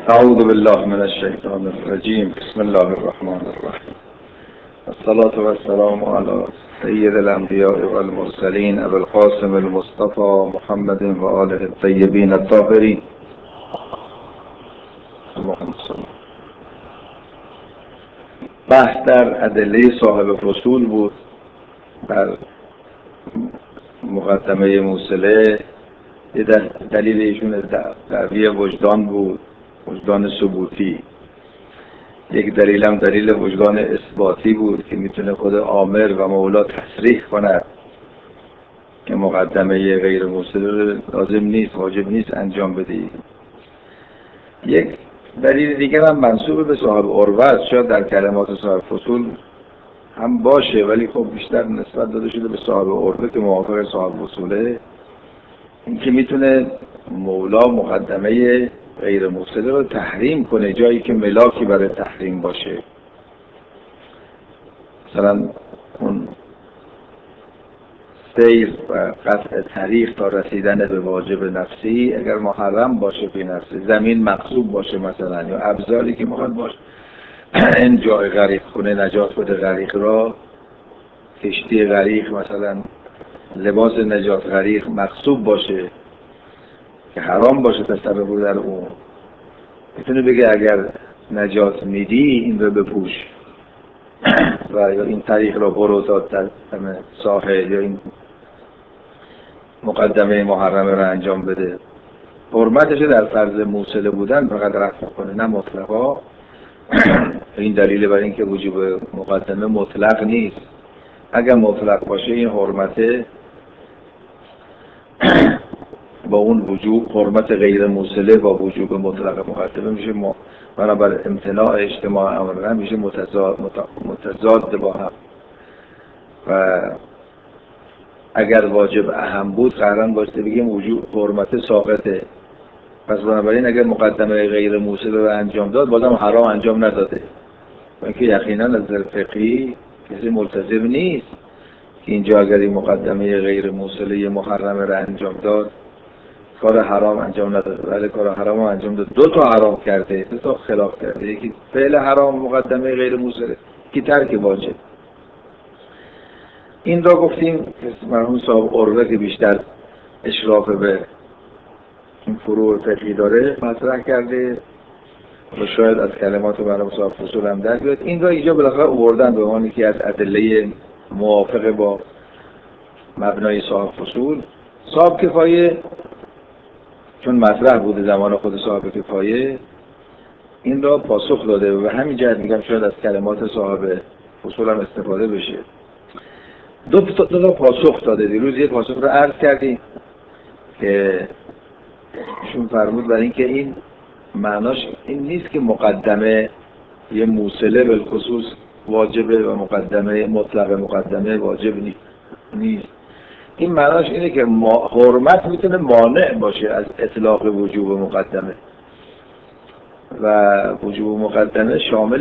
اعوذ بالله من الشیطان الرجیم. بسم الله الرحمن الرحیم. الصلاة والسلام علی سید الانبیاء والمرسلین ابی القاسم المصطفى محمد و آله الطیبین الطاهرین. بحث در ادله صاحب فصول بود، در مقدمه موصله. یه دلیل ایشون دعوی وجدان بود، وجدان ثبوتی. یک دلیل هم دلیل وجدان اثباتی بود که میتونه خود آمر و مولا تصریح کند که مقدمه غیر موصله لازم نیست، واجب نیست انجام بدی. یک دلیل دیگر هم منسوب به صاحب عروه است. شاید در کلمات صاحب فصول هم باشه، ولی خب بیشتر نسبت داده شده به صاحب عروه که موافق صاحب فصوله. این که میتونه مولا مقدمه غیر موصله رو تحریم کنه جایی که ملاکی برای تحریم باشه. مثلا اون سیر و قطع طریق تا رسیدن به واجب نفسی اگر محرم باشه فی نفسی، زمین مغصوب باشه مثلا، یا ابزاری که میخواد باشه این جای غریق کنه، نجات بده غریق را، کشتی غریق مثلا، لباس نجات غریق مغصوب باشه که حرام باشه تصرف در اون، میتونه بگه اگر نجات میدی این رو بپوش و یا این طریق را برو تا ساحل، یا این مقدمه محرمه را انجام بده. حرمتش در فرض موصله بودن فقط رفع کنه، نه مطلقا. این دلیل برای اینکه وجوب مقدمه مطلق نیست. اگر مطلق باشه این حرمت با اون وجوب، حرمت غیر موصله با وجوب مطلق مقدمه میشه بنابر امتناع اجتماع امرنا میشه متضاد با هم. و اگر واجب اهم بود قرارن باسته بگیم وجوب حرمت ساقطه. پس بنابراین اگر مقدمه غیر موصله رو انجام داد بازم حرام انجام نداده. اینکه یقینا از نظر فقهی کسی ملتزم نیست که اینجا اگر این مقدمه غیر موصله محرمه رو انجام داد کار حرام انجام نداده، ولی کار حرام انجام داد. دو تا حرام کرده، دو تا خلاف کرده. یکی فعل حرام مقدمه غیر موصله، یکی ترک واجب. این را گفتیم مرحوم صاحب عروه که بیشتر اشراف به این فروع فقهی داره مطرح کرده و شاید از کلمات مرحوم صاحب فصول هم در بیاد. این را اینجا بالاخره آوردن به عنوان یکی از ادله موافق با مبنای صاحب فصول. صاحب کفایه چون مطرح بوده زمان خود صاحب کفایه این را پاسخ داده و همین جهت میگم شاید از کلمات صاحب فصول هم استفاده بشه. دو تا پاسخ داده. دیروز یه پاسخ رو عرض کردیم که ایشون فرمود برای اینکه این معناش این نیست که مقدمه یه موصله بالخصوص واجبه و مقدمه مطلق مقدمه واجب نیست. این معناش اینه که حرمت میتونه مانع باشه از اطلاق وجوب مقدمه و وجوب مقدمه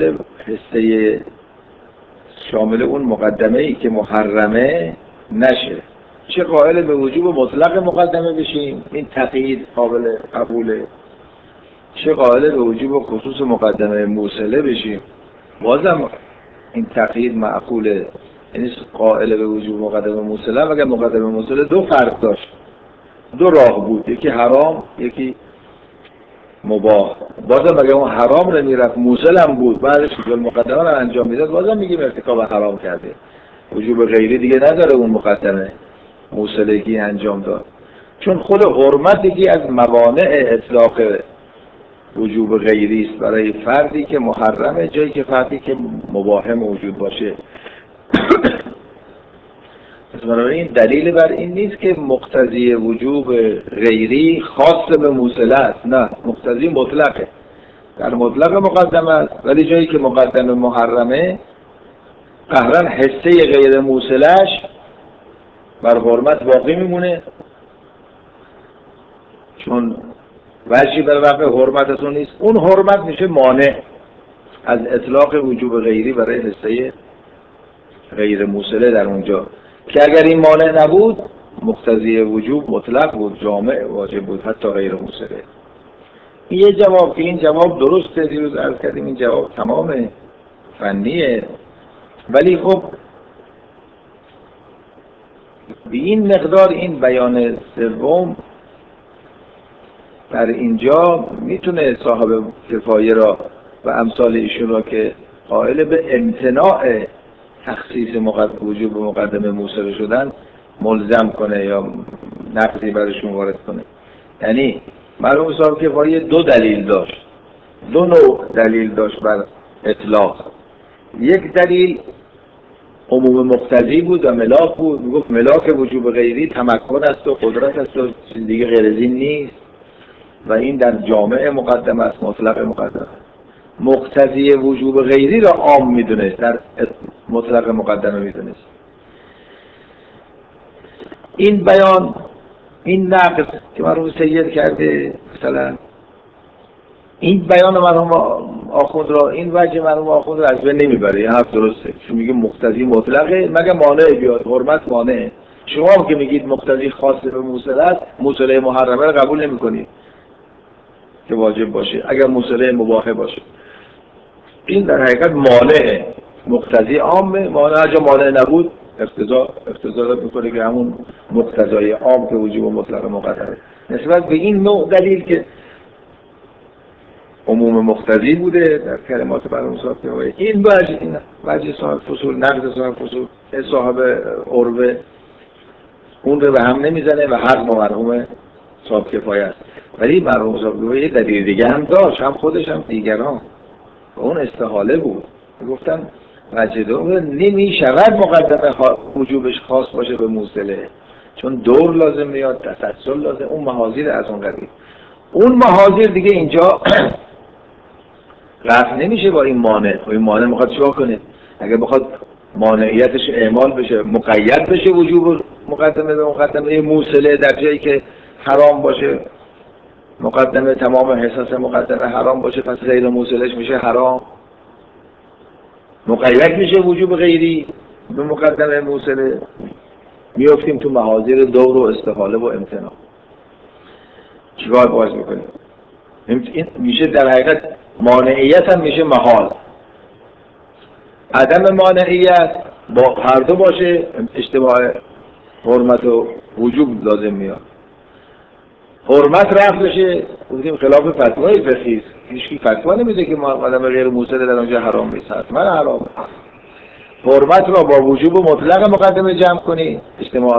شامل اون مقدمه ای که محرمه نشه. چه قائل به وجوب مطلق مقدمه بشیم این تقیید قابل قبوله، چه قائل به وجوب خصوص مقدمه موصله بشیم بازم این تقیید معقوله. یعنی قائل به وجوب مقدمه موصله و اگر مقدمه موصله دو فرق داشت، دو راه بود، یکی حرام یکی مباح، بازم اگر اون حرام رو میرفت موصل هم بود بعدش وجوب مقدمه رو انجام میداد بازم میگیم ارتکاب حرام کرده، وجوب غیری دیگه نداره اون مقدمه موصلگی انجام داد. چون خود حرمت یکی از موانع اطلاق وجوب غیری است برای فردی که محرمه، جایی که فردی که مباح موجود باشه. بنابراین دلیل بر این نیست که مقتضی وجوب غیری خاص به موصله است، نه، مقتضی مطلقه، در مطلق مقدمه است، ولی جایی که مقدمه محرمه قهرن حصه غیر موصلهش بر حرمت باقی میمونه، چون وجهی بر رفع حرمت از اون نیست. اون حرمت میشه مانع از اطلاق وجوب غیری برای حصه غیر موصله در اونجا، که اگر این مانع نبود مقتضی وجوب مطلق بود، جامع واجب بود حتی غیر موصله. این یه جواب که این جواب درسته، دیروز عرض کردیم این جواب تمام فنیه، ولی خب به این مقدار این بیان سوم در اینجا میتونه صاحب کفایه را و امثال ایشون را که قائل به امتناع تخصیص وجوب مقدمه موصله شدن ملزم کنه یا نقضی برشون وارد کنه. یعنی مرحوم صاحب کفایه دو دلیل داشت، دو نوع دلیل داشت بر اطلاق. یک دلیل عموم مقتضی بود و ملاک بود، میگفت ملاک وجوب غیری تمکن است و قدرت است و چیز دیگه غیر از این نیست و این در جامع مقدم است، مطلق مقدم. مقتضی وجوب غیری را عام میدونست، در مطلق مقدمه میدونست. این بیان، این نقض که مرحوم سید کرده مثلا، این بیان مرحوم آخوند را، این وجه مرحوم آخوند را از بین نمیبره. این حرف درسته، چون میگه مقتضی مطلقه مگه مانع بیاد، حرمت مانعه. شما هم که میگید مقتضی خاص به موصله است، موصله محرمه را قبول نمیکنید که واجب باشه اگر موصله مباحه باشه. این در حقیقت مانعه، مقتضی عامه، مانع هر جا مانع نبود اقتضا میکنه که همون مقتضای عام که وجوب مطلق مقدمه. نسبت به این نوع دلیل که عموم مقتضی بوده در کلمات مرحوم صاحب کفایه، این وجه صاحب فصول، نقض صاحب فصول، صاحب عروه اون رو به هم نمیزنه و حق با مرحوم صاحب کفایه است. ولی مرحوم صاحب کفایه دلیل دیگه هم داشت، هم خودش هم دیگران، و اون استحاله بود. گفتن وجه دوم نمیشود مقدمه وجوبش خاص باشه به موصله، چون دور لازم میاد، تسلسل لازم، اون محاذیر از اون قبیل. اون محاذیر دیگه اینجا رفع نمیشه با این مانع. و این مانع میخواد چیکار کنه؟ اگه بخواد مانعیتش اعمال بشه، مقید بشه وجوب مقدمه به مقدمه موصله در جایی که حرام باشه، مقدمه تمام حساس مقدمه حرام باشه، پس غیر موصلش میشه حرام. مقید میشه وجوب غیری به مقدمه موصله، میافتیم تو محاذیر دور و استحاله و امتناع. چیکار باید میکنیم؟ این میشه در حقیقت مانعیت هم میشه محال. عدم مانعیت با هر دو باشه اجتماع حرمت و وجوب لازم میاد. حرمت رفع بشه، گفتیم خلاف فتوای فقهی است، هیچ فتوا نمیده که مقدمه غیر موصله در اونجا حرام نیست، حتما حرامه. حرمت را با وجوب مطلق مقدمه جمع کنی، اجتماع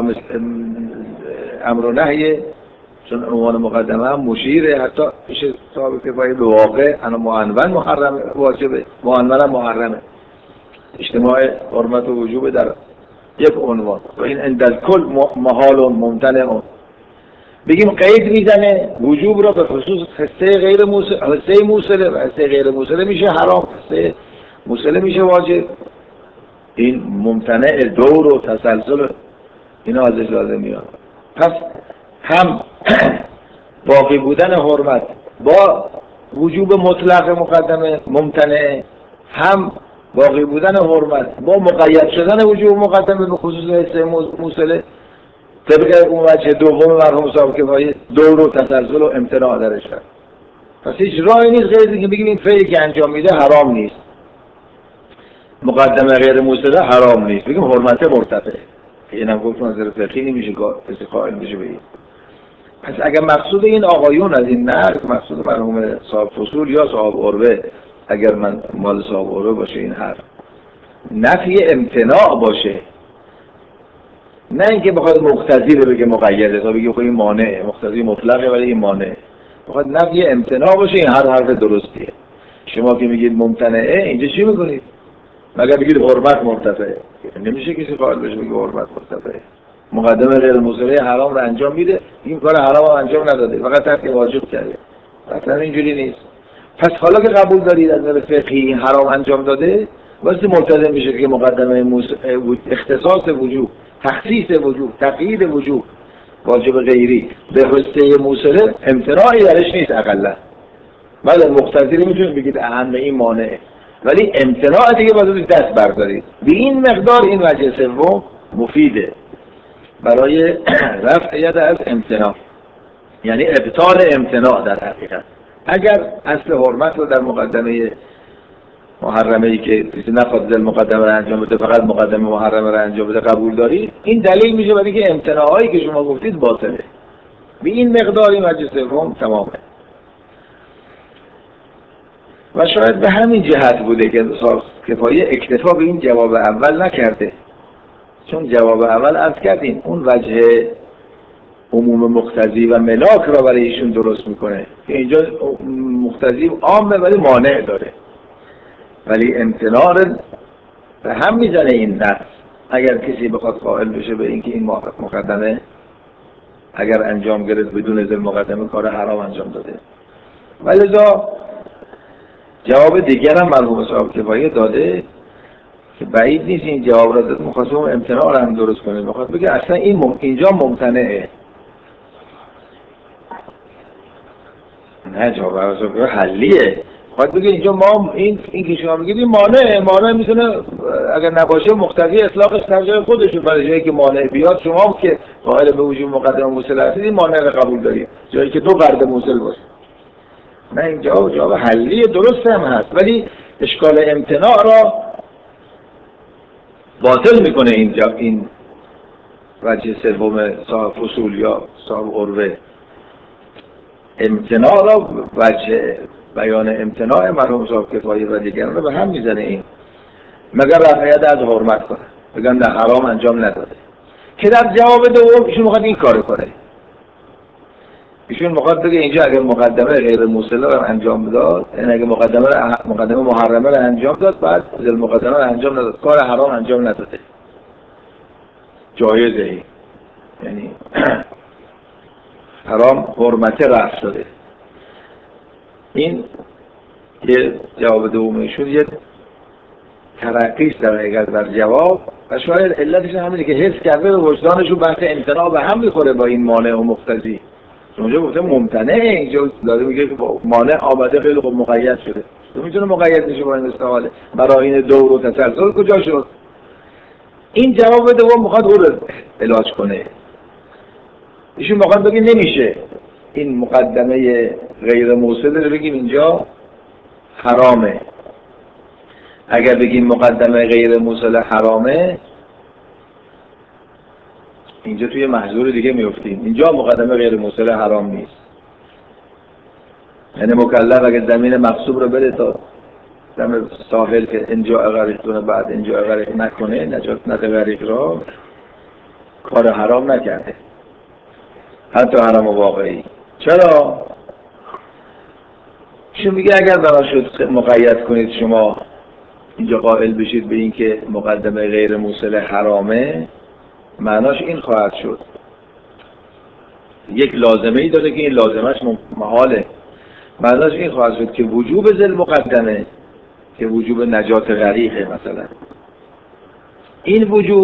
امر و نهی، چون عنوان مقدمه هم مشیره، حتی میشه صاحب کفایه به واقع انا معنون محرم واجبه، معنون هم محرمه. اجتماع حرمت و وجوب در یک عنوان و این عند کل محال و ممتنع. بگیم قید میزنه وجوب را به خصوص حصه غیر موصله، حصه موصله و حصه غیر موصله میشه حرام، حصه موصله میشه واجب. این ممتنع دور و تسلسل اینا ازش لازم میاد. پس هم باقی بودن حرمت با وجوب مطلق مقدمه ممتنع، هم باقی بودن حرمت با مقید شدن وجوب مقدمه به خصوص حصه موصله طبق اون وجه دوم مرحوم صاحب کفایه دور و تسلسل و امتناع درش هست. پس هیچ راهی نیست غیر اینکه بگیم این فعلی که انجام میده حرام نیست، مقدمه غیر موصله حرام نیست، بگیم حرمت مرتفعه. اینم گفت نظر فقهی نمیشه کسی قائل بشه به این. پس اگر مقصود این آقایون از این نقد مقصود مرحوم صاحب فصول یا صاحب عروه، اگر من مال صاحب عروه باشه این حرف نفی امتناع باشه، نه اینکه بخواد مقتضی رو بگه مقیده تا بگه خب این مانع مقتضی مطلقه ولی این مانع، بخواد نفی امتناع باشه، این هر حرف درستیه. شما که میگید ممتنعه اینجا چی میکنید؟ مگر بگید حرمت مرتفعه، نمیشه کسی قائل بشه بگه حرمت مرتفعه. مقدمه غیر موصله حرام رو انجام میده، این کار حرام رو انجام نداده، فقط ترک واجب کرده. اصلا اینجوری نیست. پس حالا که قبول دارید از نظر فقهی این حرام انجام داده، واسه ملتزم میشه که مقدمه اختصاص وجوب، تخصیص وجوب، تقیید وجوب واجب غیری به حصه موصله امتناعی درش نیست اقلا. بعد مقتضی میتونید بگید اهم این مانعه، ولی امتناع دیگه باید دست بردارید. به این مقدار این وجه سوم مفیده برای رفع ید از امتناع، یعنی ابطال امتناع در حقیقت. اگر اصل حرمت رو در مقدمه محرمه‌ای که کسی نخواد ذل مقدمه رو انجام بده فقط مقدمه محرمه رو انجام بده قبول دارید، این دلیل میشه برای اینکه امتناعایی که شما گفتید باطله. به این مقداری مجلس سوم تمامه. و شاید به همین جهت بوده که کفایه اکتفا به این جواب اول نکرده، چون جواب اول عرض کردیم اون وجه عموم مقتضی و ملاک را برای ایشون درست میکنه که اینجا مقتضی عامه ولی مانع داره، ولی امتناع به هم میزنه این نص. اگر کسی بخواد قائل بشه به اینکه این مقدمه اگر انجام گرفت بدون ذل مقدمه کار حرام انجام داده. ولذا جواب دیگر هم مرحوم صاحب کفایه داده که بعید نیست این جواب را داده میخواست اون امتناع را هم درست کنه، میخواد بگه اصلا اینجا ممتنعه. نه جواب حلیه، میخواد بگه اینجا ما این که شما میگید این مانع میتونه اگر نباشه مقتضی اطلاقش در جای خودشه، برای جایی که مانع بیاد شما که قائل به وجود مقدمه موصل هستید این مانع رو قبول دارید جایی که دو قرد موصل باشه. نه این جواب حلیه، درست هم هست، ولی اشکال امتناع را باطل میکنه این وجه سوم صاحب اصول یا صاحب عروه. امتناع را وجه بیان امتناع مرحوم صاحب کفایه و دیگران رو به هم میزنه این، مگر رفعیت از حرمت کنه بگن نه حرام انجام نداده، که در جواب دوم ایشون میخواد این کار کنه. ایشون میخواد بگه اینجا اگر مقدمه غیر موصله رو انجام داد، یعنی اگر مقدمه محرمه رو انجام داد بعد ذل مقدمه رو انجام نداد کار حرام انجام نداده، جایزه ای، یعنی حرام حرمت رفع داده. این یه جواب دومشون یه ترقیست در حقیقت در جواب، و شاید علتش همینه که حس کرده به وجدانشون بحث امتناع به هم میخوره با این مانع و مقتضی. اونجا گفته ممتنعه، اینجا داره میگه که مانع آمده خیلی خوب مقید شده. تو میتونه مقید بشه با این استعمال براهین دور و تسلسل کجا شد؟ این جواب دوم میخواد او رو علاج کنه. ایشون میخواد بگه نمیشه این مقدمه غیر موصله رو بگیم اینجا حرامه. اگر بگیم مقدمه غیر موصله حرامه اینجا توی محظور دیگه میفتیم. اینجا مقدمه غیر موصله حرام نیست، یعنی مکلف اگر زمین مغصوب رو بده تا دم ساحل که اینجا غریق کنه بعد اینجا غریق نکنه، نجات نده غریق را، کار حرام نکرده، حتی حرام واقعی. چرا؟ چون میگه اگر بنا شد مقید کنید شما اینجا قائل بشید به این که مقدمه غیر موصله حرامه، معناش این خواهد شد یک لازمه ای داره که این لازمش محاله، معناش این خواهد شد که وجوب ذل مقدمه که وجوب نجات غریقه مثلا، این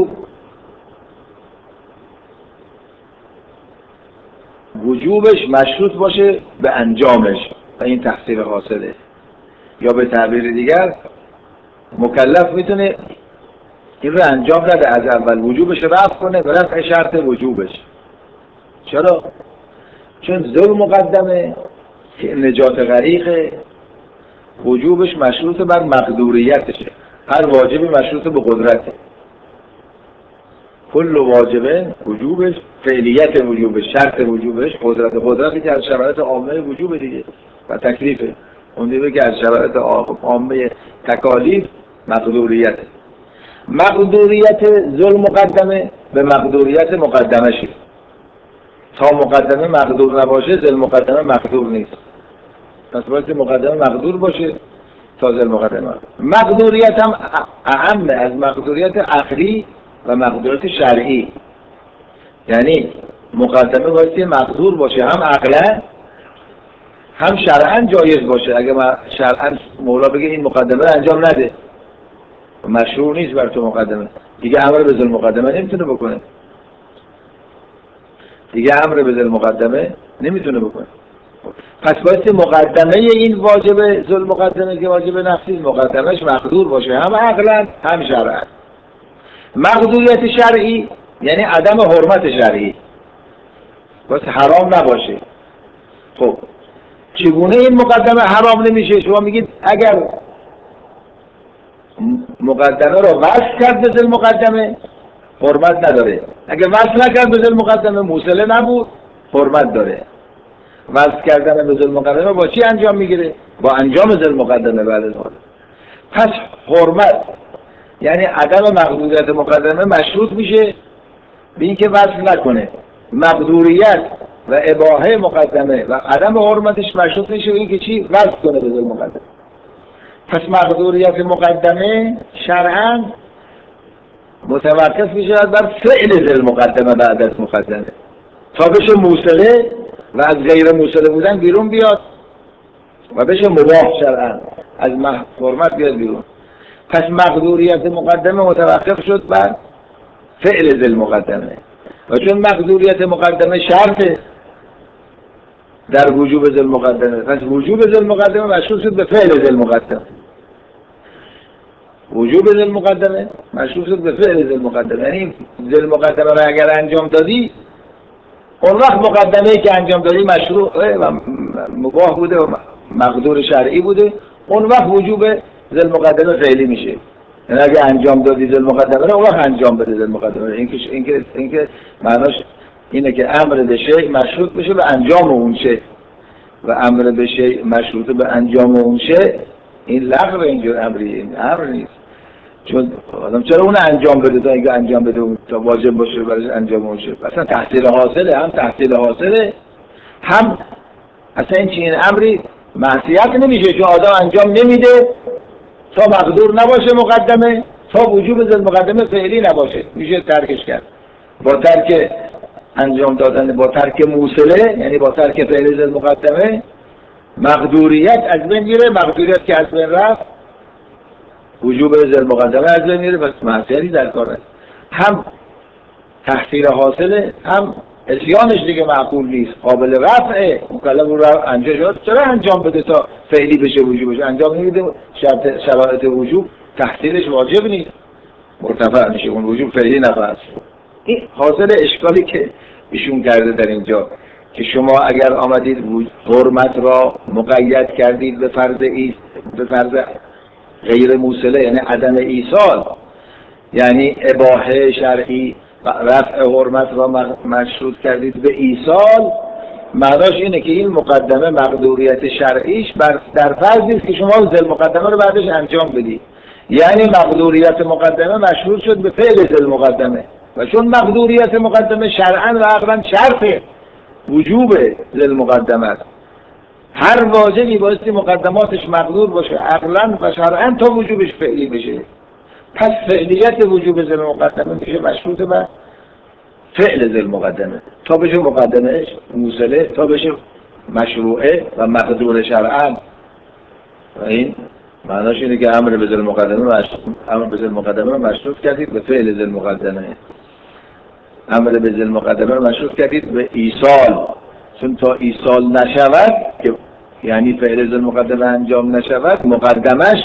وجوبش مشروط باشه به انجامش و این تحصیل حاصله، یا به تعبیر دیگر مکلف میتونه این رو انجام نده، از اول وجوبش رفع کنه به رفع شرط وجوبش. چرا؟ چون ذل مقدمه که نجات غریقه وجوبش مشروط بر مقدوریتشه، هر واجبی مشروط به قدرته، کل واجبه وجوبش فعلیت وجوبش شرط وجوبش قدرتی که از شرایط عامه وجوب دیگه و تکلیفه، اون دیگه که از شرایط عامه تکالیف مقدوریت ذل مقدمه به مقدوریت مقدمه شید. تا مقدمه مقدور نباشه ذل مقدمه مقدور نیست، پس باید مقدمه مقدور باشه تا ذل مقدمه. مقدوریت هم اهم از مقدوریت عقلی و مقدوریت شرعی، یعنی مقدمه باید مقدور باشه هم عقلا هم شرعا جایز باشه. اگه شرعا مولا بگه این مقدمه رو انجام نده مشروع نیست بر تو مقدمه، دیگه امر به ذل مقدمه نمیتونه بکنه، پس باید مقدمه این واجب ذل مقدمه که واجب نفسی مقدمهش مقدور باشه هم عقلا هم شرعا. مقدوریت شرعی یعنی عدم حرمت شرعی، باید حرام نباشه. خب چگونه این مقدمه حرام نمیشه؟ شما میگید اگر مقدمه را وصل کرد به ذل مقدمه حرمت نداره، اگر وصل نکرد به ذل مقدمه موصله نبود حرمت داره. وصل کردن به ذل مقدمه با چی انجام میگیره؟ با انجام ذل مقدمه بعد از آن. پس حرمت یعنی عدم مقدوریت مقدمه مشروط میشه به اینکه وصل نکنه. مقدوریت و اباحه مقدمه و عدم حرمتش مشروط میشه به اینکه چی؟ وصل کنه به ذل مقدمه. پس مقدوریت مقدمه شرعاً متوقف میشه بر فعل ذل مقدمه بعد از مقدمه تا بشه موصله و از غیر موصله بودن بیرون بیاد و بشه مباح شرعاً از حرمت بیاد بیرون. پس مقدوریت مقدمه متوقف شد بر فعل ذل مقدمه و چون مقدوریت مقدمه شرطه در وجوب ذل مقدمه، پس وجوب ذل مقدمه مشروط شد به فعل ذل مقدمه. وجوب ذل مقدمه مشروط شد به فعل ذل مقدمه، یعنی ذل مقدمه را اگر انجام دادی اون وقت مقدمه ای که انجام دادی مشروع و مباح بوده و مقدور شرعی بوده، اون وقت وجوب ذل مقدمه فعلی میشه. یعنی اگه انجام دادی ذل مقدمه را اون وقت انجام بده ذل مقدمه. اینکه معناش اینه که امر به شیء مشروط بشه به انجام اون شیء و امر به شیء مشروط به انجام اون شیء، این لغو اینجور امری، این امر نیست. چون آدم چرا اون انجام بده تا اینکه انجام بده تا واجب باشه برای انجام اون شیء؟ اصلا تحصیل حاصله، هم تحصیل حاصله هم اصلا این چنین امری معصیت نمیشه چون آدم انجام نمیده تا مقدور نباشه مقدمه، تا وجوب ذل مقدمه فعلی نباشه میشه ترکش کرد. با ترک انجام دادن، با ترک موصله یعنی با ترک فعل ذل مقدمه مقدوریت از بین میره. مقدوریت که از بین رفت وجوب ذل مقدمه از بین میره، پس معصیتی در کار است. هم تحصیل حاصله هم اسیانش دیگه معقول نیست، قابل رفعه. مکلف رو انجام شد چرا انجام بده تا فعلی بشه وجوب بشه؟ انجام نمیده شرایط وجوب تحصیلش واجب نیست، مرتفع میشه، اون وجوب فعلی نفس. این حاصل اشکالی که ایشون کرده در اینجا که شما اگر آمدید حرمت را مقید کردید به فرض غیر موصله یعنی عدم ایصال، یعنی اباحه شرعی و رفع حرمت را مشروط کردید به ایصال، معناش اینه که این مقدمه مقدوریت شرعیش در فرضی است که شما ذل مقدمه رو بعدش انجام بدید. یعنی مقدوریت مقدمه مشروط شد به فعل ذل مقدمه و چون مقدوریت مقدمه شرعاً و عقلاً شرط وجوب ذل مقدمه است، هر واجبی بایستی مقدماتش مقدور باشه عقلاً و شرعاً تا وجوبش فعلی بشه. پس فعلیت وجوب ذل مقدمه میشه مشروط به فعل ذل مقدمه تا بشه مقدمهش موصله، تا بشه مشروعه و مقدور شرعاً. و این معناش اینه که امر به ذل مقدمه مشروط کردید به فعل ذل مقدمه. امر به ذل مقدمه مشروط کردید به ایصال، چون تا ایصال نشود که یعنی فعل ذل مقدمه انجام نشود مقدمش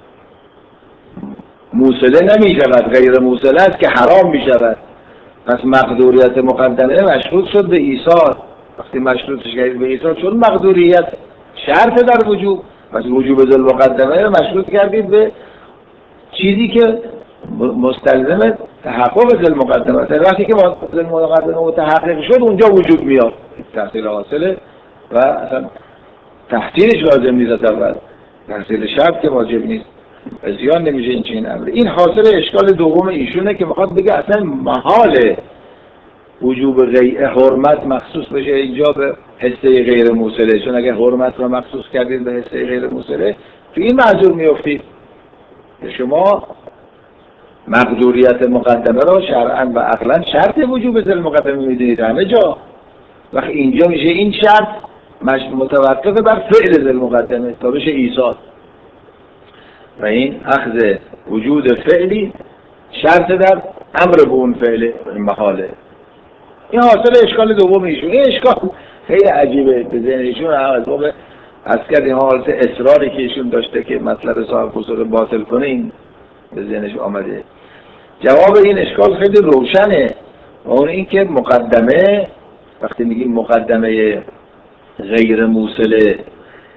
موصله نمی شود، غیر موصله است که حرام می شود. پس مقدوریت مقدمه مشروط شد به ایصال. وقتی مشروطش کردید به ایصال چون مقدوریت شرط در وجوب، پس وجوب ذل مقدمه مشروط کردید به چیزی که مستلزم تحقق ذل مقدمه است. وقتی که ذل مقدمه متحقق شد اونجا وجود میاد، تحصیل حاصله و اصلا تحصیلش لازم نیست، اول تحصیل شرط که واجب نیست، زیان نمیشه این چنین امر. این حاصل اشکال دوم ایشونه که میخواد بگه اصلا محال وجوب حرمت مخصوص بشه اینجا به حصه غیر موصله، چون اگه حرمت را مخصوص کردید به حصه غیر موصله تو این معذور میافتید که شما مقدوریت مقدمه را شرعاً و عقلاً شرط وجوب ذل مقدمه میدونید همه جا، وقتی اینجا میشه این شرط متوقف بر فعل ذل مقدمه تا بشه ایصال و این اخذ وجود فعلی شرط در امر به اون فعل این محاله. این حاصل اشکال دوم ایشون. این اشکال خیلی عجیبه به ذهن ایشون، از کردیم حالت اصراری که ایشون داشته که مطلب صاحب اصول باطل کنه این به ذهنش آمده. جواب این اشکال خیلی روشنه و اون این که مقدمه، وقتی میگیم مقدمه غیر موصله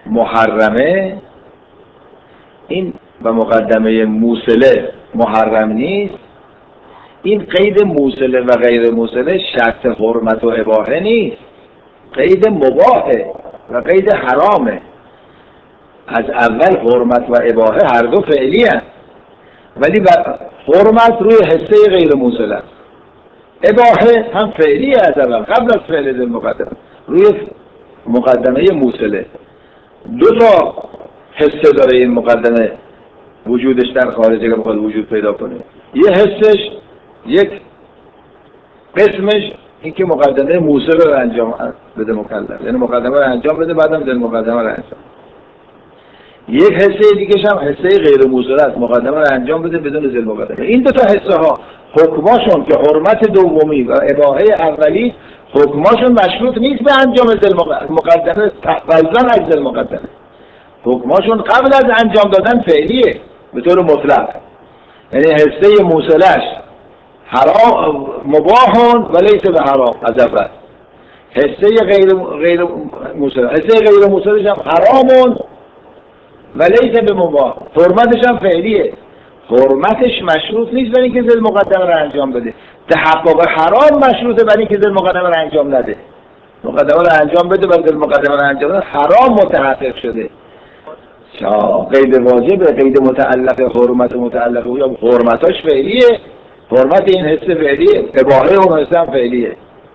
محرمه این و مقدمه موصله محرم نیست، این قید موصله و غیر موصله شرط حرمت و اباحه نیست، قید مباحه و قید حرامه. از اول حرمت و اباحه هر دو فعلی هست، ولی حرمت روی حصه غیر موصله است، اباحه هم فعلی از اول قبل از فعل ذی المقدمه روی مقدمه موصله. دو تا حصه داره این مقدمه وجودش در خارجه که بخواد وجود پیدا کنه. یه حصش، یک قسمش این که مقدمه موصله رو انجام بده مکلف، یعنی مقدمه رو انجام بده بعدم ذی المقدمه رو انجام. یک حصه دیگه هم حصه غیر موصله است، مقدمه رو انجام بده بدون ذی المقدمه. این دو تا حصه ها حکماشون که حرمت دومی و اباحه اولی حکماشون مشروط نیست به انجام ذی المقدمه فضلا از ذی المقدمه، حکماشون قبل از انجام دادن فعلیه به طور مطلق. یعنی حصه موصلش حرام مباحون و لیس به حرام از اول، حصه غیر موصله حصه غیر موصلش هم حرامون و لیس به مباح، حرمتش هم فعلیه، حرمتش مشروط نیست برای اینکه ذی المقدمه رو انجام بده، تحقق حرام مشروطه برای اینکه ذی المقدمه رو انجام نده، مقدمه رو انجام بده بعد ذی المقدمه رو انجام نده حرام متحقق شده. قید واجبه، قید متعلق حرمت متعلق یا حرمتاش فعلیه، حرمت این حصه فعلیه، اباحه اون حصه هم فعلیه.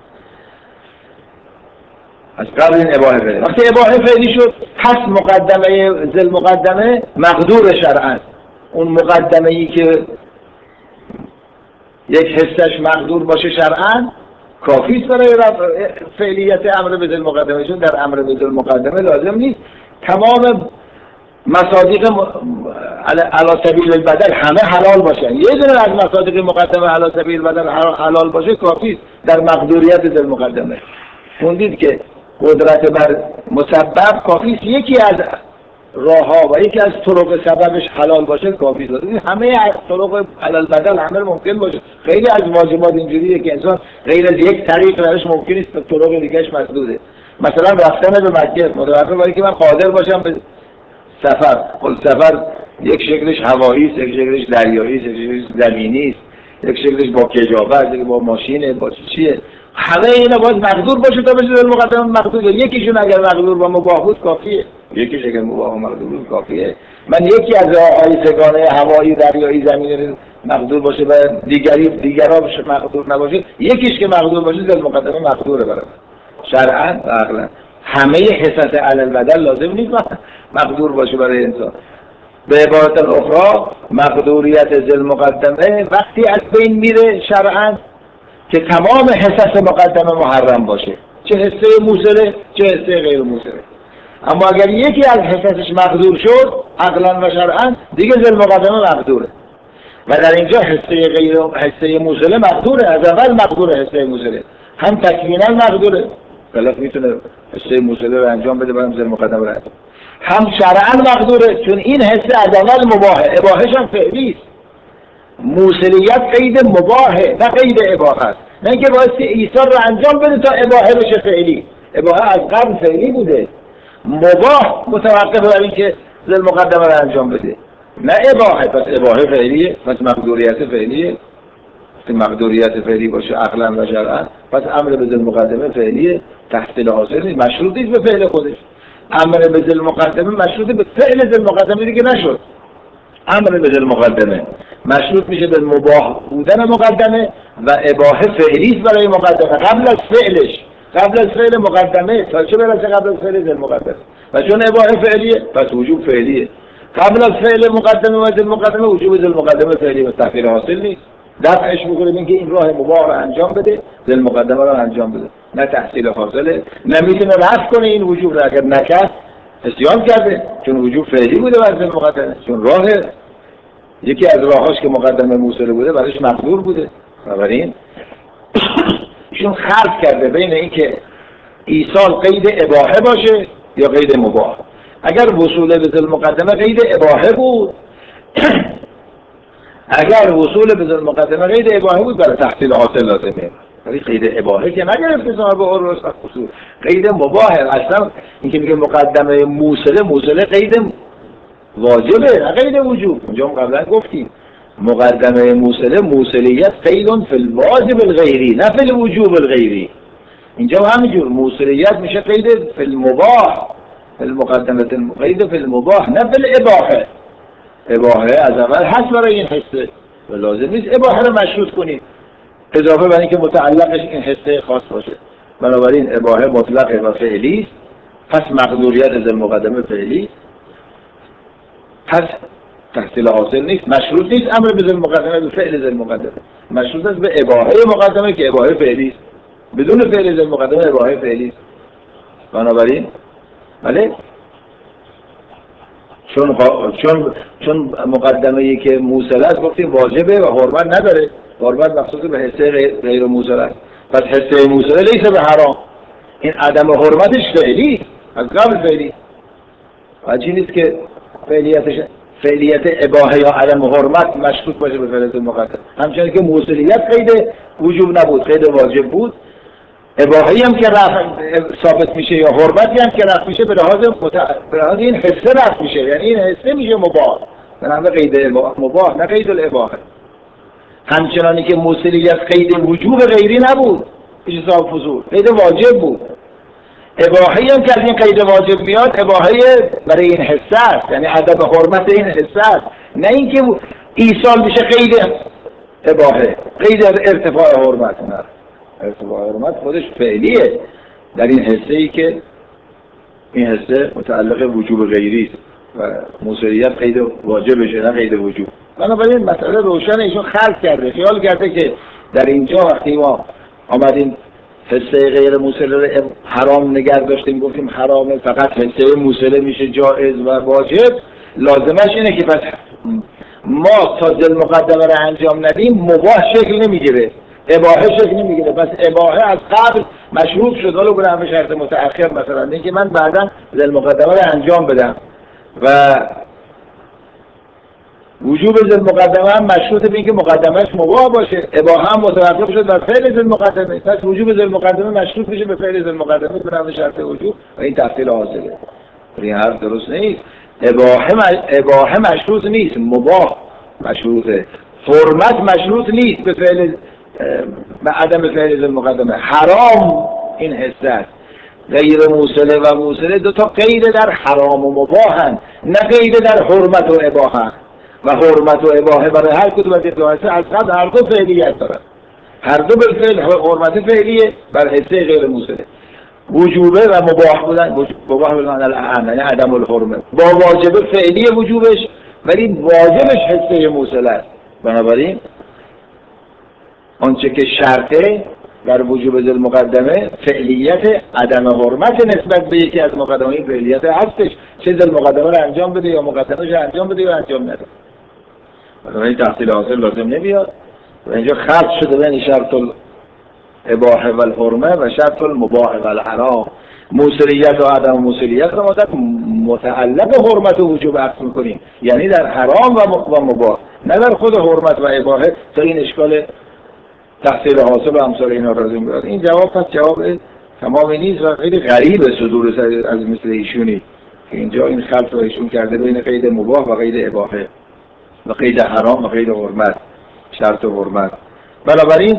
از قبل این اباحه فعلیه. وقتی اباحه فعلی شد پس مقدمه ذی المقدمه مقدور شرعاً، اون مقدمه ای که یک حصهش مقدور باشه شرعاً کافیست برای فعلیت امر به ذی المقدمه، چون در امر به ذی المقدمه لازم نیست تمام مصادیق علی سبیل البدل همه حلال باشن، یه دونه از مصادیق مقدمه علی سبیل البدل حلال باشه کافیست در مقدوریت ذی المقدمه. خوندید که قدرت بر مسبب کافیست یکی از راهها و یکی از طرق سببش حلال باشه کافیست. همه طرق علی البدل همه ممکن باشه، خیلی از واجبات اینجوریه که انسان غیر از یک طریق درش ممکن نیست طرق دیگه‌اش مسدوده. مثلا رفتن به مکه متوقف برای که من قادر باشم به سفر، سفر یک شکلش هوایی است، یک شکلش دریایی است، یک شکلش زمینی است، یک شکلش با کجاوه، یک با ماشینه، با چیه، همه اینا باید مقدور باشه تا بشه ذی المقدمه مقدور. یکیشون اگر مقدور و مباح بود کافیه، یکیش اگر مباح و مقدور بود کافیه. من یکی از راههای سگانه هوایی، دریایی، زمینی مقدور باشه و دیگرها مقدور نباشه، یکیش که مقدور باشه ذی المقدمه مقدوره برای شرعاً و عقلاً. همه حصص علی البدل لازم نیست مقدور باشه برای انسان. به عبارت اخرى مقدوریت ذی المقدمه وقتی از بین میره شرعاً که تمام حصص مقدمه محرم باشه، چه حصه موصله چه حصه غیر موصله. اما اگر یکی از حصصش مقدور شد عقلاً و شرعاً دیگه ذی المقدمه مقدوره و در اینجا حصه موصله مقدوره، از اول مقدوره حصه موصله، هم تکویناً مقدوره خلاف میتونه حصه موصله رو انجام بده برام ذی المقدمه رو انجام، هم شرعاً مقدوره چون این حصه از اول مباحه، اباحهش هم فعلی است. موصلیت قید مباحه نه قید اباحه است، نه اینکه باعث ایثار رو انجام بده تا اباحه بشه فعلی، اباحه از قبل فعلی بوده، مباح متوقف بر اینکه ذی المقدمه رو انجام بده نه اباحه. پس اباحه فعلیه، پس مقدوریت فعلیه، مقدوریت فعلی باشه عقلاً و شرعاً پس امر به ذی المقدمه فعلیه، تحصیل حاصل نیست، مشروط نیست به فعل خودش. امر به ذی المقدمه مشروط به فعل ذی المقدمه دیگه نشد. امر به ذی المقدمه مشروط میشه به مباح بودن مقدمه و اباحه فعلی است برای مقدمه قبل از فعلش، قبل از فعل مقدمه تا چه برسه قبل از فعل ذی المقدمه. و چون اباحه فعلیه پس وجوب فعلیه، قبل از فعل مقدمه و ذی المقدمه وجوب ذی المقدمه فعلیه و تحصیل حاصل نیست. دفعش میکنه اینکه این راه مباح رو انجام بده، ذی المقدمه رو انجام بده، نه تحصیل حاصله، نه میتونه رفع کنه این وجوب رو. اگر نکرد اسیان کرده چون وجوب فعلی بوده بر ذی المقدمه، چون راه یکی از راهاش که مقدمه موصله بوده برایش مقدور بوده. بنابراین ایشون خلط کرده بین اینکه ایصال قید اباحه باشه یا قید مباح. اگر وصول به ذی المقدمه قید اباحه بود اگر وصول به ذی المقدمه قید اباحه بود برای تحصیل حاصل لازمه، ولی قید اباحه که نگرفته صاحب عروه و خصوص، قید مباحه. اصلا اینکه میگه مقدمه موصله قید واجبه نه قید وجوب. اونجا قبلا گفتیم مقدمه موصلیت قید فی الواجب الغیری نه فی الوجوب الغیری. اینجا همینجور موصلیت میشه قید فی المباح، فی المقدمه قید فی المباح نه فی الاباحه. اباحه از اول هست برای این حسه و لازم نیست اباحه رو مشروط کنید اضافه بر اینکه متعلقش این حسه خاص باشه. بنابراین اباحه مطلقه و فعلی، پس مقدوریت از المقدمه فعلی، پس تحصیل حاصل نیست، مشروط نیست امر به ذل مقدمه به فعل ذل مقدمه، مشروط است به اباحه مقدمه که اباحه فعلی است. بدون فعل ذل مقدمه اباحه فعلی است. بنابراین بله چون مقدمه‌ای که موصله است گفتیم واجبه و حرمت نداره، حرمت مخصوص به حصه غیر موصله است. پس حصه موصله لیس به حرام، این عدم حرمتش فعلی از قبل فعلی و چیزی نیست که فعلیت اباحه یا عدم حرمت مشروط باشه به فعل مقدم. همچنین که موصلیت قید وجوب نبود، قید واجب بود. اباحه‌ای هم که ثابت میشه یا حرمتی هم که رفع میشه به لحاظ این حصه رفع میشه، یعنی این حصه میشه مباح، به نحو قید مباح نه قید الاباحه. همچنانی که موصلیت قید وجوب غیری نبود، اجزاء فضول قید واجب بود. اباحه‌ای هم که از این قید واجب میاد اباحه برای این حصه است، یعنی عدم حرمت این حصه است، نه اینکه ایصال بشه قید اباحه، قید ارتفاع حرمت. نه، ارتفاع حرمت خودش فعلیه در این حصه ای که این حصه متعلق وجوب غیری است و موصلیت قید واجبشه نه قید وجوب. بنابراین مسئله روشن. ایشون خلق کرده، خیال کرده که در اینجا وقتی ما آمدیم حصه غیر موصله رو حرام نگه داشتیم، گفتیم حرامه، فقط حصه موصله میشه جائز و واجب، لازمش اینه که پس ما تا ذل مقدمه رو انجام ندیم مباح شکل نمیگیره، اباحه شکل نمیگیره. پس اباحه از قبل مشروط شد، حالا برای همه شرط متأخر مثلا اینکه من بعدا ذل مقدمه رو انجام بدم و وجوب ذل مقدمه هم مشروط به اینکه مقدمهش مباح باشه، اباحه هم متوقف شد بر فعل ذل مقدمه، پس وجوب ذل مقدمه مشروط میشه به فعل ذل مقدمه برای همه شرط وجوب و این تحصیل حاصله. این حرف درست نیست. اباحه مشروط نیست، مباح مشروطه. حرمت مشروط نیست به فعل به عدم فعل ذل مقدمه. حرام این حصه است. غیر موصله و موصله دو تا قید در حرام و مباحن، نه قید در حرمت و اباحه. و حرمت و اباحه برای هر کدوم از این دو حصه از قبل هر دو فعلیت دارن، هر دو بالفعل. حرمت فعلیه بر حصه غیر موصله، وجوبه و مباح بودن، مباح بودن الاعم یعنی عدم الحرمه، با واجب فعلی وجوبش ولی واجبش حصه موصله است. بنابراین آنچه که شرطه در وجوب ذل مقدمه فعلیت عدم حرمت نسبت به یکی از مقدمه فعلیت هستش، چه ذل مقدمه رو انجام بده یا مقدمه رو انجام بده یا انجام نده. بنابراین تحصیل حاصل لازم نمیاد و اینجا خلط شده بین شرط الاباحه و الحرمه و شرط المباح و الحرام. موصلیت و عدم موصلیت رو متعلق حرمت و وجوب عکس میکنیم، یعنی در حرام و مباح، نه در خود حرمت و اباحه. تا این اشکال تحصیل حاصل و امثال اینا لازم بیاد. این جواب پس جواب تمامی نیست و خیلی غریب صدور از مثل ایشونی که اینجا این خلط رو ایشون کرده بین قید مباح و قید اباحه و قید حرام و قید حرمت، شرط و حرمت. بنابراین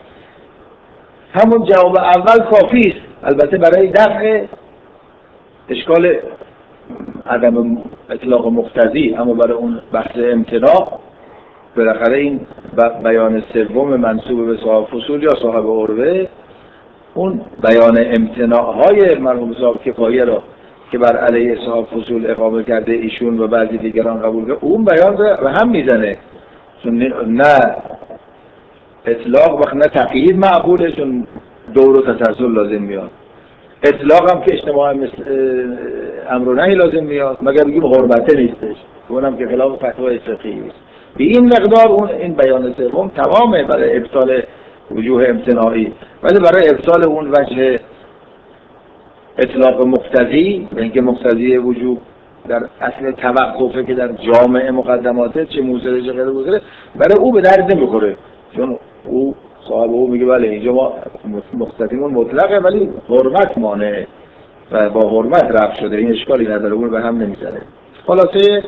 همون جواب اول کافی است، البته برای دفع اشکال عدم اطلاق مقتضی، اما برای اون بحث امتناع بالاخره این بیان سوم منسوب به صاحب فصول یا صاحب عروه، اون بیان امتناعهای مرحوم صاحب کفایه را که بر علیه صاحب فصول اقامه کرده ایشون و بعضی دیگران قبول کرده، اون بیان رو هم میزنه. چون نه اطلاق وقت نه تقیید معقوله، چون دور و تسلسل لازم میاد. اطلاق هم که اجتماع امر و نهی لازم میاد، مگر بگیم حرمته نیستش، اونم که خلاف فتوای فقهی است. به این مقدار اون این بیان سوم تمامه برای ابطال وجوه امتناعی، ولی برای ابطال اون وجه اطلاق مقتضی، اینکه مقتضی وجوب در اصل توقفه که در جامع مقدماته چه موصله چه غیر موصله، برای او به درد نمیخوره، چون او صاحب او میگه بله اینجا ما مقتدیمون مطلقه ولی حرمت مانعه و با حرمت رفع شده، این اشکالی نداره، اون به هم نمیزنه. خلاصه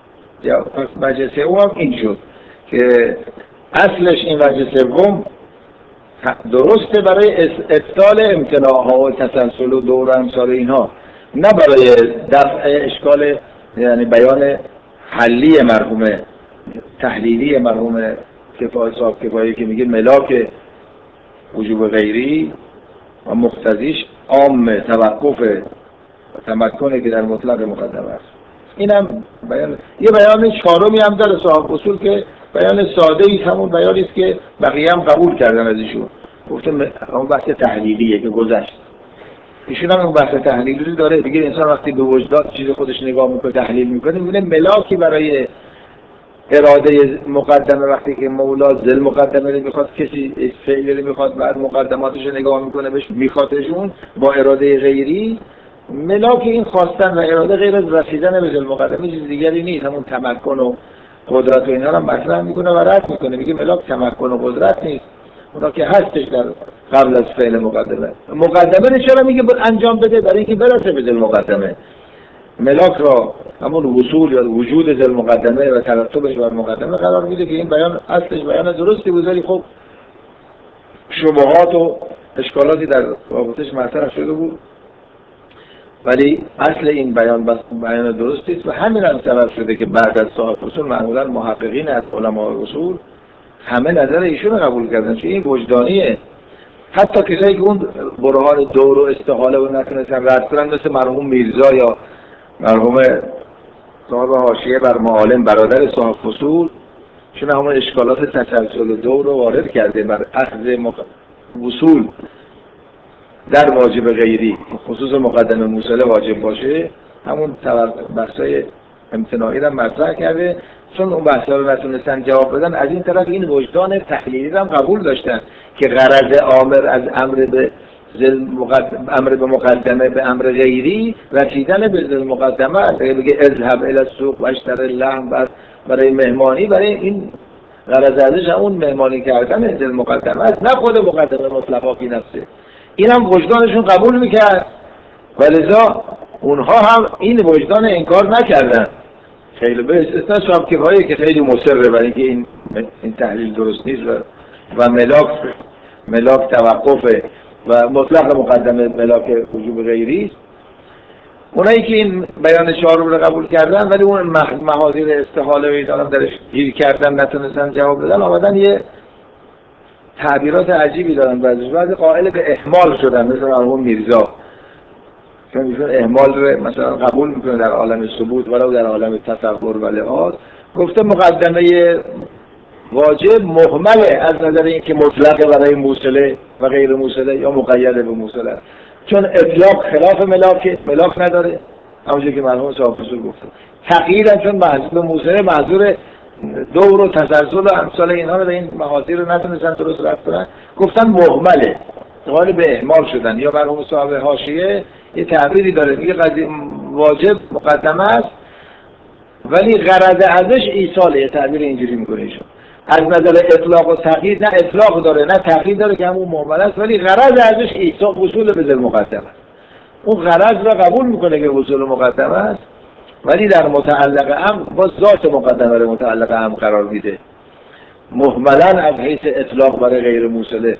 وجه سوم هم این شد که اصلش این وجه سوم درسته برای ابطال امتناعها و تسلسل و دور و امثال اینها، نه برای دفع اشکال، یعنی بیان حلی مرحوم تحلیلی مرحوم صاحب کفایی که میگه ملاک وجوب غیری و مقتضیش عام توقف و تمکنه که در مطلق مقدمه است. اینم بیان، یه بیان چهارمی هم داره صاحب اصول که بیان ساده ای، همون بیانی است که بقیه هم قبول کردن از ایشون، گفتم اون بحث تحلیلیه که گذشت. ایشون هم اون بحث تحلیلی داره دیگه. انسان وقتی به وجدان چیز خودش نگاه میکنه، تحلیل میکنه، میبینه ملاکی برای اراده مقدمه وقتی که مولا ذل مقدمه رو میخواد، کسی فعلی رو میخواد، بعد مقدماتش رو نگاه میکنه بهش میخوادشون با اراده غیری، ملاک این خواستن و اراده غیر از رسیدن به ذل مقدمه چیز دیگری نیست، همون تمکن و قدرت و اینا رو مطرح میکنه و رد میکنه، میگه ملاک تمکن و قدرت نیست، اونا که هستش در قبل از فعل مقدمه. مقدمه چرا میگه انجام بده؟ برای اینکه برسه به ذل مقدمه. ملاک را همون وصول یا وجود ذل مقدمه و ترتبش بر مقدمه قرار میده که این بیان اصلش بیان درستی بود، ولی خب شبهات و اشکالاتی در رابطش مطرح شده بود، ولی اصل این بیان درستی است و همین هم سبب شده که بعد از صاحب اصول معمولا محققین از علماء اصول همه نظر ایشون رو قبول کردن چون این وجدانیه. حتی کسایی که اون برهان دور و استحاله و نتونستن رد کنن، مثل مرحوم میرزا یا مرحوم صاحب حاشیه بر معالم برادر صاحب اصول، چون همون اشکالات تسلسل و دور رو وارد کرده بر اخذ وصول در واجب غیری، خصوص مقدمه موصله واجب باشه، همون بحثای امتناعی رو مطرح کرده. چون اون بحثا رو نتونستن جواب بدن، از این طرف این وجدان تحلیلی رو هم قبول داشتن که غرض آمر از امر به مقدمه به امر غیری رسیدن به ذل مقدمه است. اگه بگه اذهب الی السوق و اشتری اللحم برای مهمانی، برای این غرض ازش همون مهمانی کردن ذل مقدمه است، نه خود مقدمه مطلقا فی نفسه. این هم وجدانشون قبول میکرد و لذا اونها هم این وجدان انکار نکردن. خیلی به استثناء صاحب کفایی که خیلی مصره برای اینکه این تحلیل درست نیست و ملاک توقف و مطلق مقدمه ملاک وجوب غیری است. اونایی که این بیان چهارم رو قبول کردن ولی اون محاذیر استحاله و ایدان درش گیر کردن نتونستن جواب بدن، آمدن یه تعبیرات عجیبی دارن، بعضی قائل به اهمال شدن، مثل مرحوم میرزا، چون ایشون اهمال رو مثلا قبول میکنه در عالم ثبوت ولو در عالم تصور و لحاظ. گفته مقدمه واجب مهمله از نظر اینکه مطلق برای موصله و غیر موصله یا مقید به موصله، چون اطلاق خلاف ملاک نداره، همونجور که مرحوم صاحب اصول گفته. تقییدن چون محضور موصله محضور دور و تسلسل و امثال اینها رو به این محاذیر رو نتونستن درست رفت کنن، گفتن مهمله، قائل به اهمال شدن. یا مرحوم صاحب حاشیه یه تعبیری داره، میگه قضیه واجب مقدمه است ولی غرض ازش ایصاله، یه تعبیر اینجوری میکنه ایشون، از نظر اطلاق و تقیید نه اطلاق داره نه تقیید داره که همون مهمل است، ولی غرض ازش ایصال وصول به ذل مقدمه است. اون غرض را قبول میکنه که وصول مقدمه است، ولی در متعلق هم با ذات مقدمه رو متعلق هم قرار میده، مهملا از حیث اطلاق برای غیر موصله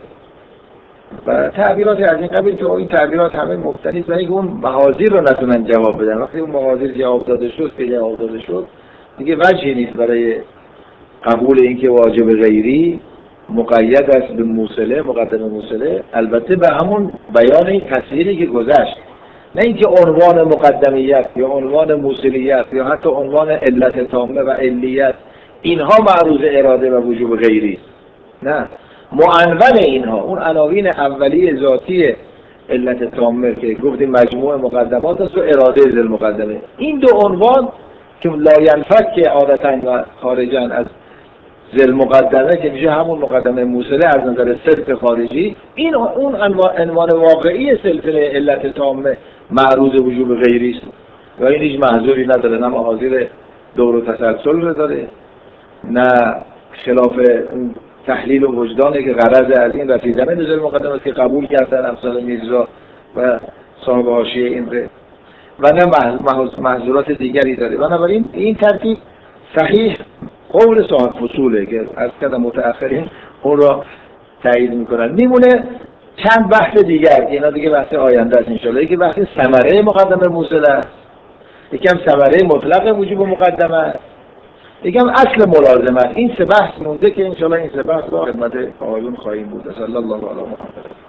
و تعبیرات از این قبیل که این تعبیرات همه مبتنی است، ولی اون محاذیر رو نتونن جواب بدن. وقتی اون محاذیر جواب داده شد دیگه وجهی نیست برای قبول اینکه واجب غیری مقید است به موصله، مقدمه موصله، البته به همون بیان این تصویری که گذشت، نه اینکه عنوان مقدمیت یا عنوان موصلیت یا حتی عنوان علت تامه و علیت اینها معروض اراده و وجوب غیری است، نه، معنون اینها اون عناوین اولیه ذاتی علت تامه که گفتیم مجموع مقدمات است و اراده ذل مقدمه، این دو عنوان که لا ینفک عادتاً و خارجاً از ذل مقدمه که میشه همون مقدمه موصله از نظر صدق خارجی، این اون عنوان واقعی سلسله علت تامه معروض وجوب غیری است و این هیچ محظوری نداره، نه محاذیر دور و تسلسل رو داره، نه خلاف تحلیل و وجدانه که غرض از این رسیدن به مقدمات که قبول کردن امثال میرزا و صاحب حاشیه این و نه محظورات دیگری داره. بنابراین این ترتیب صحیح قول صاحب فصوله که از کدام متأخرین اون را تایید میکنن. میمونه چند بحث دیگر، اینا دیگه بحث آینده است انشاءالله. یکی بحث ثمره مقدمه موصله است، یکم ثمره مطلق وجوب مقدمه است، یکم اصل ملازمه. این سه بحث مونده که انشاءالله این سه بحث رو خدمت آقایون خواهیم بود. صلی الله علیه و